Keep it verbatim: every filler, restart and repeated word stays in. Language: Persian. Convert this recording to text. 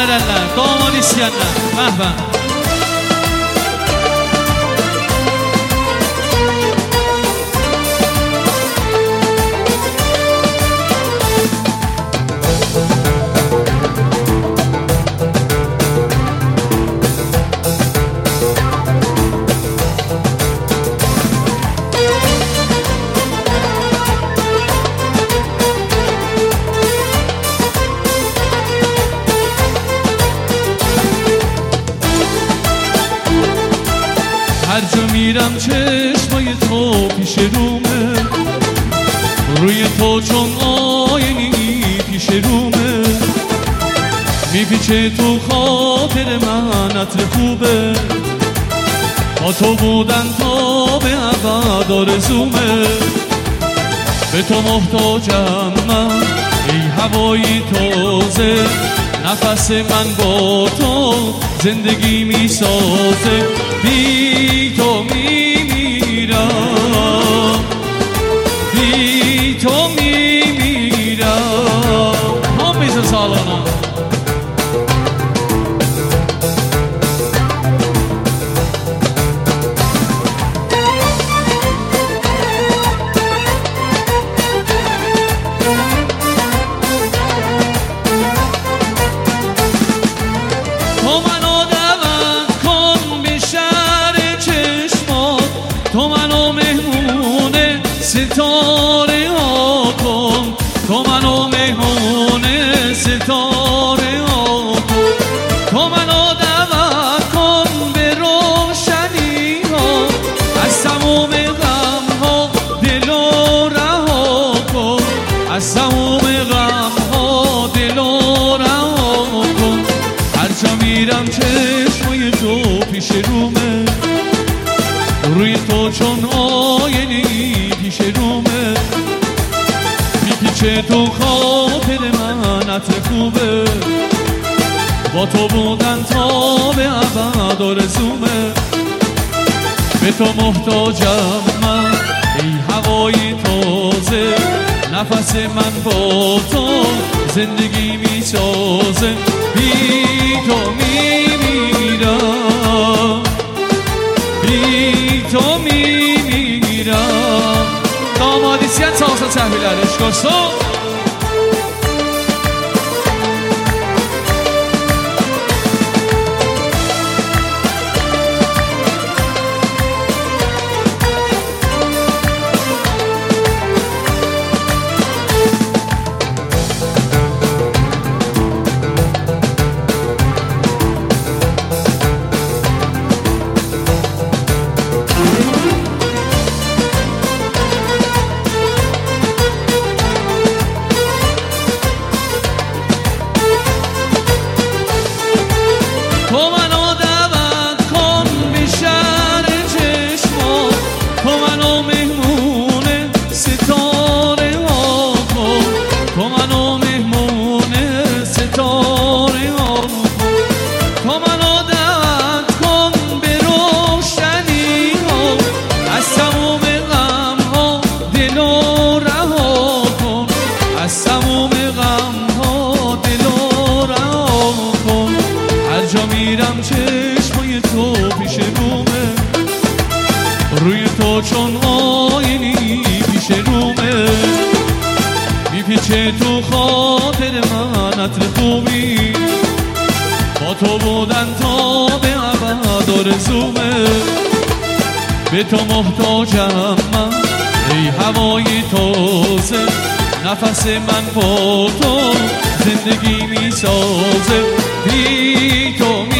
verenler, damat isteyenler. Mehven. هر جا میرم چشمای تو پیش رومه، روی تو چون آینی پیش رومه، میپیچه تو خاطر من عطر خوبه، با تو بودن تا به ابد آرزومه، به تو محتاجم من ای هوای تازه، نفس من با تو زندگی میسازه، بی تو میمیرم، بی تو میمیرم. هم میزه سالانم تو منو مهمون ستاره ها کن، تو منو مهمون ستاره ها کن، تو منو دعوت کن به روشنی ها، از تموم غم ها دلو رها کن، از تموم غم ها دلو رها کن. هر جا میرم چشمای تو پیش رومه، روی تو چون آینی پیش رومه، میپیچه تو خاطر من عطر خوبه، با تو بودن تا به ابد آرزومه، به تو محتاجم من ای هوای تازه، نفس من با تو زندگی میسازه، بی تو میمیرم، بی تو میمیرم. دامادی سیان سالسا تحویلر اشکاستو میرم چشمای تو پیش رومه، روی تو چون آینی پیش رومه، میپیچه تو خاطر من عطر خوبی، با تو بودن تا به ابد آرزومه، به تو محتاجم من ای هوای تازه، نفس من با تو زندگی میسازه، بی تو می